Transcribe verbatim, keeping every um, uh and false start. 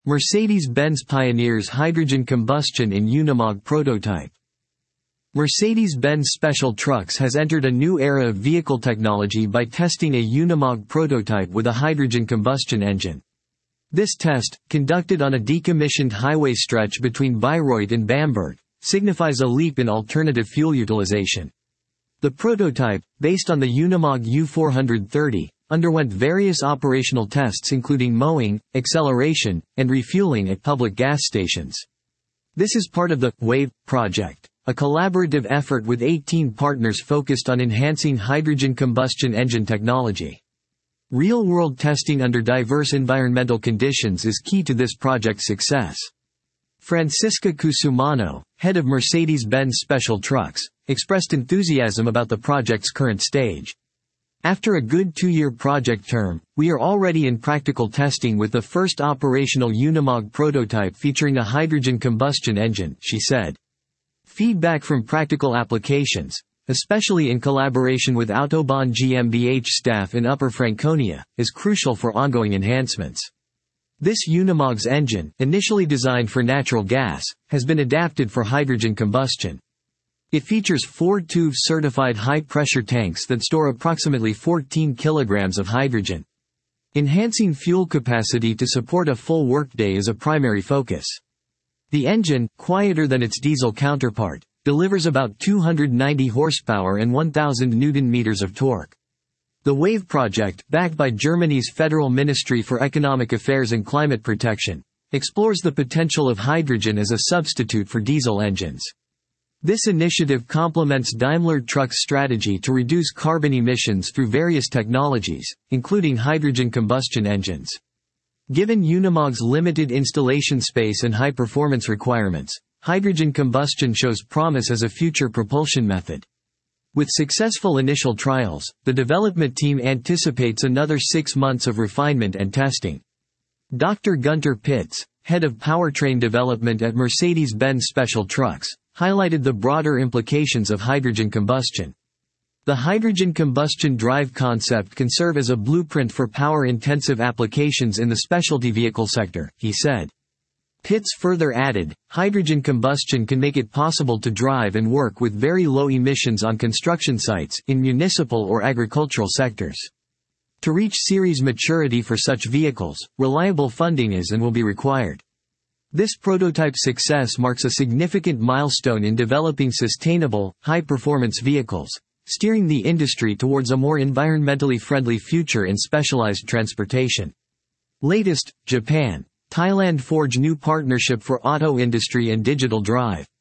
Mercedes-Benz pioneers hydrogen combustion in Unimog prototype. Mercedes-Benz Special Trucks has entered a new era of vehicle technology by testing a Unimog prototype with a hydrogen combustion engine. This test, conducted on a decommissioned highway stretch between Bayreuth and Bamberg, signifies a leap in alternative fuel utilization. The prototype, based on the Unimog U four thirty, underwent various operational tests including mowing, acceleration, and refueling at public gas stations. This is part of the WAVE project, a collaborative effort with eighteen partners focused on enhancing hydrogen combustion engine technology. Real-world testing under diverse environmental conditions is key to this project's success. Francisca Cusumano, head of Mercedes-Benz Special Trucks, expressed enthusiasm about the project's current stage. After a good two-year project term, we are already in practical testing with the first operational Unimog prototype featuring a hydrogen combustion engine, she said. Feedback from practical applications, especially in collaboration with Autobahn GmbH staff in Upper Franconia, is crucial for ongoing enhancements. This Unimog's engine, initially designed for natural gas, has been adapted for hydrogen combustion. It features four TÜV-certified high-pressure tanks that store approximately fourteen kilograms of hydrogen. Enhancing fuel capacity to support a full workday is a primary focus. The engine, quieter than its diesel counterpart, delivers about two hundred ninety horsepower and one thousand newton meters of torque. The WAVE project, backed by Germany's Federal Ministry for Economic Affairs and Climate Protection, explores the potential of hydrogen as a substitute for diesel engines. This initiative complements Daimler Truck's strategy to reduce carbon emissions through various technologies, including hydrogen combustion engines. Given Unimog's limited installation space and high-performance requirements, hydrogen combustion shows promise as a future propulsion method. With successful initial trials, the development team anticipates another six months of refinement and testing. Doctor Gunter Pitts, head of powertrain development at Mercedes-Benz Special Trucks, highlighted the broader implications of hydrogen combustion. The hydrogen combustion drive concept can serve as a blueprint for power-intensive applications in the specialty vehicle sector, he said. Pitts further added, hydrogen combustion can make it possible to drive and work with very low emissions on construction sites, in municipal or agricultural sectors. To reach series maturity for such vehicles, reliable funding is and will be required. This prototype success marks a significant milestone in developing sustainable, high-performance vehicles, steering the industry towards a more environmentally friendly future in specialized transportation. Latest, Japan. Thailand forge new partnership for auto industry and digital drive.